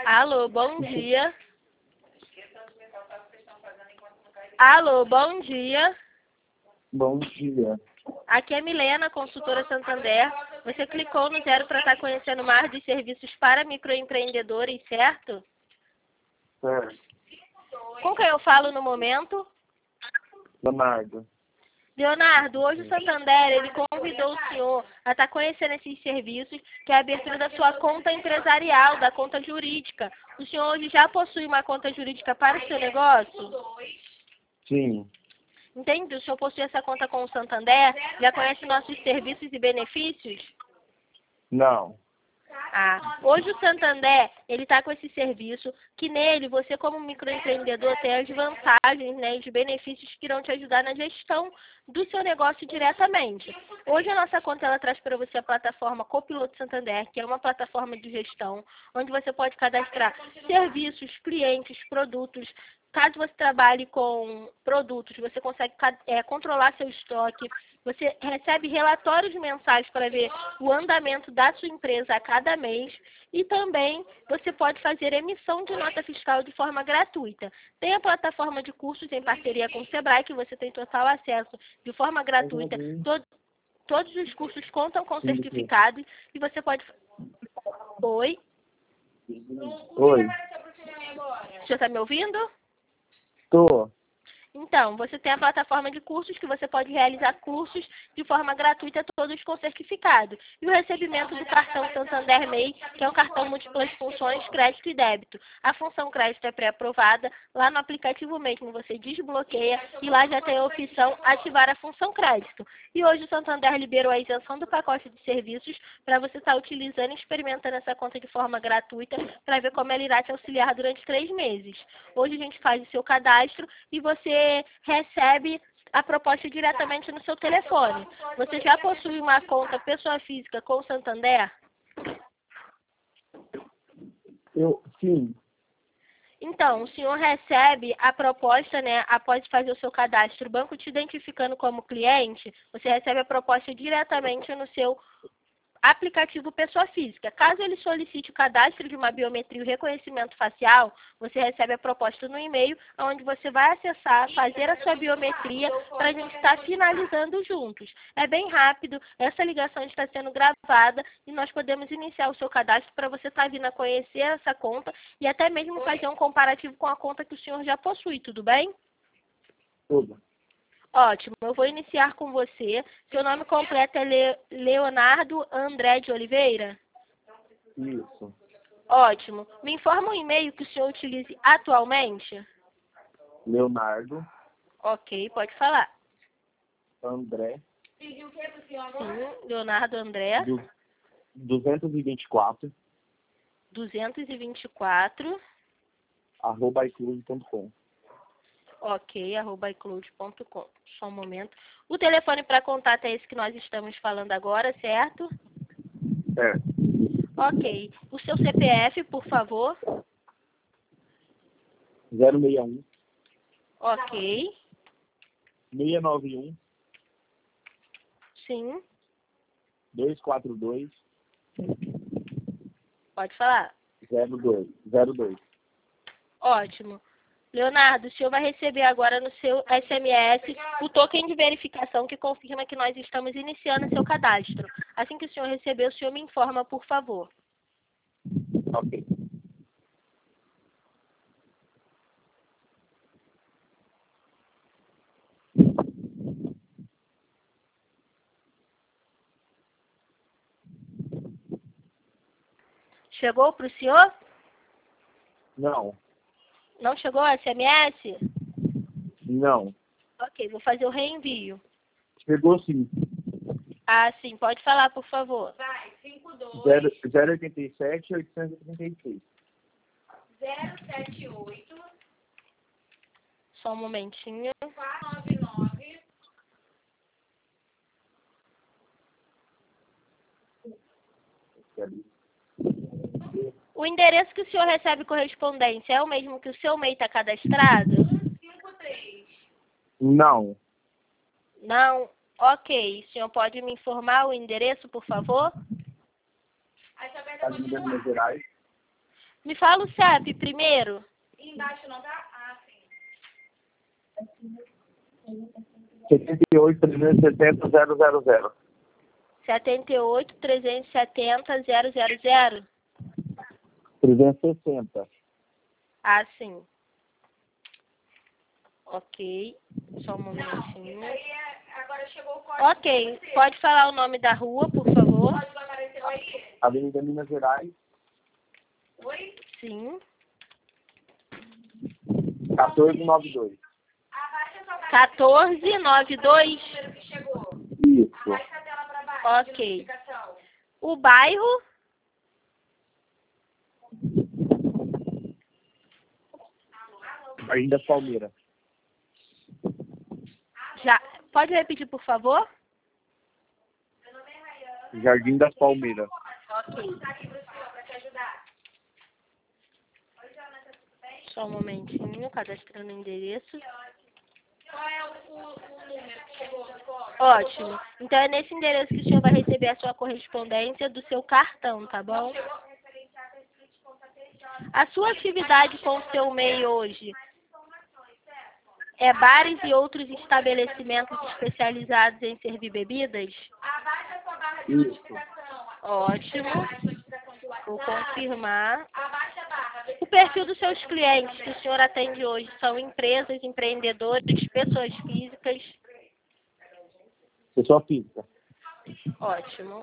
Alô, bom dia. Alô, bom dia. Bom dia. Aqui é Milena, consultora Santander. Você clicou no 0 para estar conhecendo mais dos serviços para microempreendedores, certo? Certo. Com quem eu falo no momento? Leonardo. Leonardo, hoje o Santander ele convidou o senhor a estar conhecendo esses serviços, que é a abertura da sua conta empresarial, da conta jurídica. O senhor hoje já possui uma conta jurídica para o seu negócio? Sim. Entende? O senhor possui essa conta com o Santander? Já conhece nossos serviços e benefícios? Não. Hoje o Santander, ele está com esse serviço, que nele você como microempreendedor tem as vantagens, né, e os benefícios que irão te ajudar na gestão do seu negócio diretamente. Hoje a nossa conta ela traz para você a plataforma Copiloto Santander, que é uma plataforma de gestão, onde você pode cadastrar serviços, clientes, produtos. Caso você trabalhe com produtos, você consegue controlar seu estoque, você recebe relatórios mensais para ver o andamento da sua empresa a cada mês e também você pode fazer emissão de nota fiscal de forma gratuita. Tem a plataforma de cursos em parceria com o Sebrae, que você tem total acesso de forma gratuita. Todos os cursos contam com certificados e você pode... Oi? Oi. O senhor está me ouvindo? Tô. Então, você tem a plataforma de cursos que você pode realizar cursos de forma gratuita, todos com certificado. E o recebimento do cartão Santander MEI, que é um cartão múltiplas funções, crédito e débito. A função crédito é pré-aprovada, lá no aplicativo mesmo você desbloqueia e lá já tem a opção ativar a função crédito. E hoje o Santander liberou a isenção do pacote de serviços para você estar utilizando e experimentando essa conta de forma gratuita para ver como ela irá te auxiliar durante 3 meses. Hoje a gente faz o seu cadastro e você recebe a proposta diretamente no seu telefone. Você já possui uma conta pessoa física com o Santander? Sim. Então, o senhor recebe a proposta, né, após fazer o seu cadastro, o banco te identificando como cliente, você recebe a proposta diretamente no seu aplicativo pessoa física. Caso ele solicite o cadastro de uma biometria e reconhecimento facial, você recebe a proposta no e-mail, onde você vai acessar, fazer a sua biometria para a gente estar finalizando juntos. É bem rápido, essa ligação está sendo gravada e nós podemos iniciar o seu cadastro para você estar vindo a conhecer essa conta e até mesmo fazer um comparativo com a conta que o senhor já possui, tudo bem? Tudo. Ótimo, eu vou iniciar com você. Seu nome completo é Leonardo André de Oliveira? Isso. Ótimo. Me informa o e-mail que o senhor utilize atualmente? Leonardo. Ok, pode falar. André. Sim, Leonardo André. 224. 224. @icloud.com. Ok, @icloud.com. Só um momento. O telefone para contato é esse que nós estamos falando agora, certo? Certo. Ok. O seu CPF, por favor. 061. Ok. 691. Sim. 242. Pode falar. 02. Ótimo. Leonardo, o senhor vai receber agora no seu SMS o token de verificação que confirma que nós estamos iniciando seu cadastro. Assim que o senhor receber, o senhor me informa, por favor. Ok. Chegou para o senhor? Não. Não chegou o SMS? Não. Ok, vou fazer o reenvio. Chegou sim. Ah, sim, pode falar, por favor. 087 836. 078 Só um momentinho. 499. O endereço que o senhor recebe correspondência é o mesmo que o seu MEI está cadastrado? 153. Não. Não? Ok. O senhor pode me informar o endereço, por favor? Aí só vai dar Minas Gerais. Me fala o CEP primeiro. E embaixo não tá? Ah, sim. 78.370.000. 78.370.000. 360. Ah, sim. Ok. Só um momentinho. Aí, agora chegou o código. Ok. Pode falar o nome da rua, por favor? O código apareceu aí? Avenida Minas Gerais, Oi? Sim. 1492. Abaixa sua barra. 1492. Número que chegou. Isso. Abaixa a tela pra baixo. Ok. de notificação. O bairro? Jardim das Palmeiras. Já. Pode repetir, por favor? Jardim das Palmeiras. Ok. Tá aqui pro senhor pra te ajudar. Oi, Jonathan, tudo bem? Só um momentinho, cadastrando o endereço. Qual é o número que chegou do código? Ótimo. Então é nesse endereço que o senhor vai receber a sua correspondência do seu cartão, tá bom? A sua atividade com o seu MEI hoje é bares e outros estabelecimentos especializados em servir bebidas? Abaixa sua barra de Isso. notificação. Ótimo. Barra de notificação do Vou WhatsApp. confirmar. Abaixa a barra. O perfil dos seus clientes que o senhor atende hoje são empresas, empreendedores, pessoas físicas? Pessoa física. Ótimo.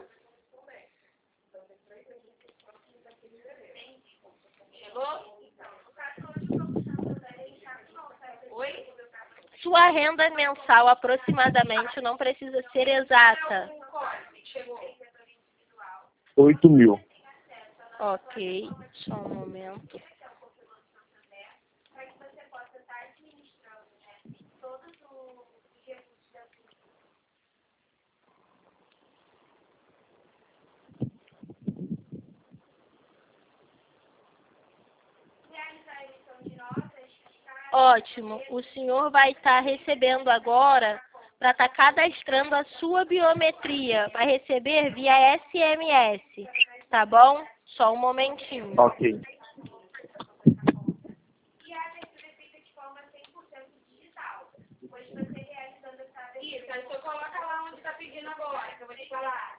Chegou? Oi? Sua renda mensal aproximadamente não precisa ser exata. O código que chegou. 8.000. Ok, só um momento. Ótimo. O senhor vai estar recebendo agora, para estar cadastrando a sua biometria. Vai receber via SMS, tá bom? Só um momentinho. Ok. Isso, aí você coloca lá onde tá pedindo agora, que eu vou te falar.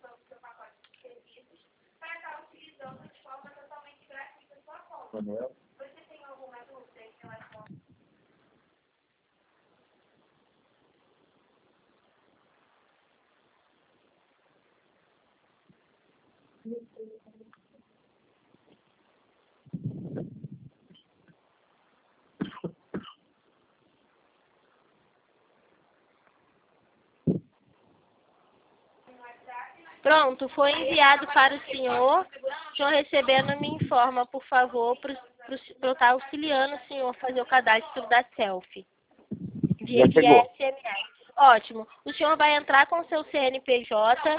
Pronto, foi enviado para o senhor. O senhor recebendo, me informa, por favor, para eu estar auxiliando o senhor a fazer o cadastro da selfie. Já Via chegou. SMS. Ótimo. O senhor vai entrar com seu CNPJ